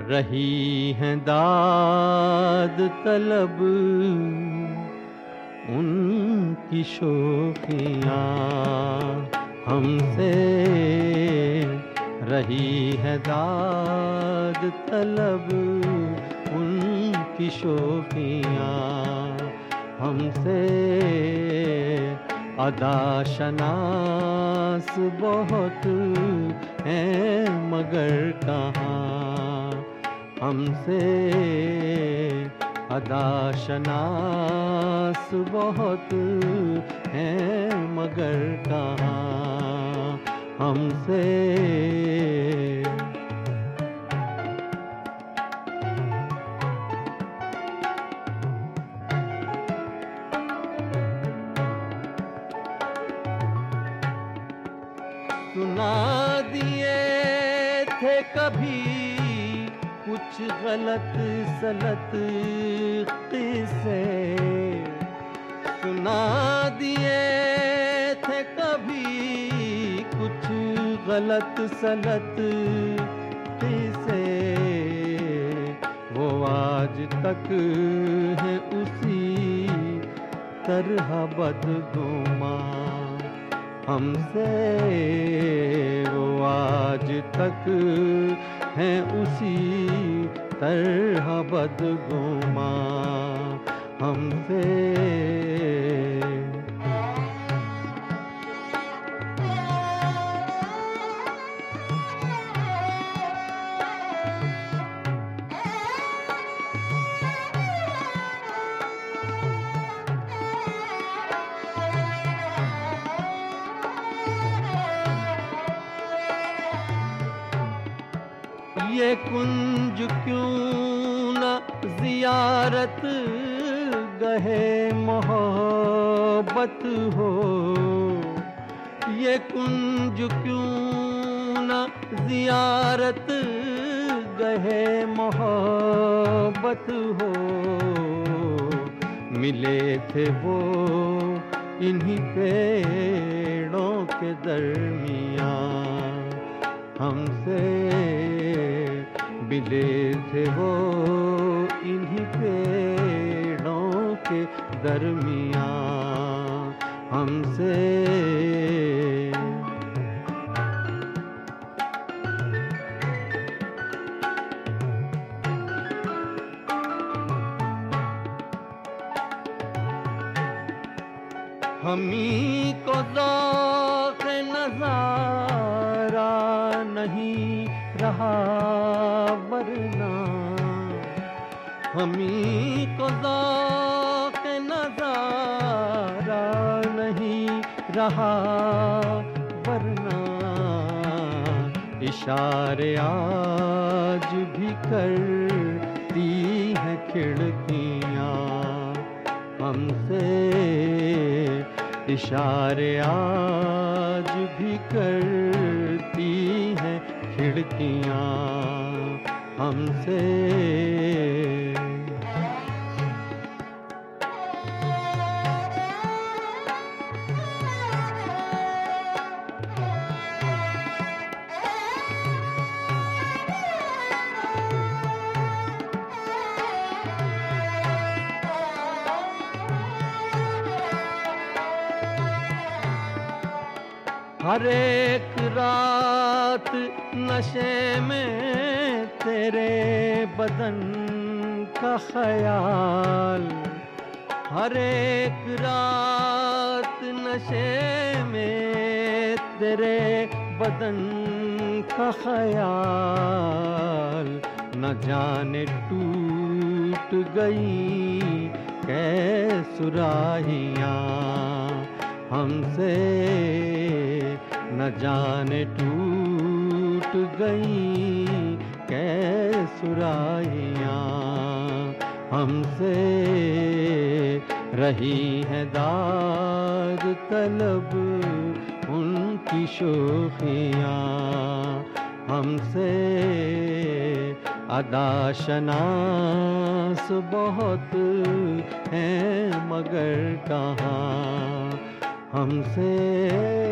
रही हैं दाद तलब उनकी शोखियाँ हमसे, रही है दाद तलब उनकी शोखियाँ हमसे। अदाशनास बहुत हैं मगर कहाँ हमसे, अदाशनास बहुत हैं मगर कहाँ हमसे। सुना दिए थे कभी कुछ गलत सलत किस्से, सुना दिए थे कभी कुछ गलत सलत किस्से, वो आज तक है उसी तरह बदगुमां हमसे, वो आज तक हैं उसी तरह बदगुमां हमसे। ये कुंज क्यों न ज़ियारत गहे मोहब्बत हो, ये कुंज क्यों न ज़ियारत गहे मोहब्बत हो। मिले थे वो इन्हीं पेड़ों के दरमियाँ हमसे, मिले थे वो इन्हीं पेड़ों के दरमियाँ हमसे। हमी को ज़ौक़ नज़ारा नहीं रहा वरना, हमी को ज़ौक़ नज़ारा नहीं रहा वरना। इशारे आज भी करती हैं खिड़कियाँ हमसे, इशारे आज भी करती हैं खिड़कियाँ हमसे। हर एक रात नशे में तेरे बदन का ख्याल, हर एक रात नशे में तेरे बदन का ख्याल। न जाने टूट गई कैसे सुराहियाँ हमसे, न जाने टूट गई कैसे सुराहियाँ हमसे। रही है दाद तलब उनकी शोखियाँ हमसे। अदाशनास बहुत हैं मगर कहाँ हमसे।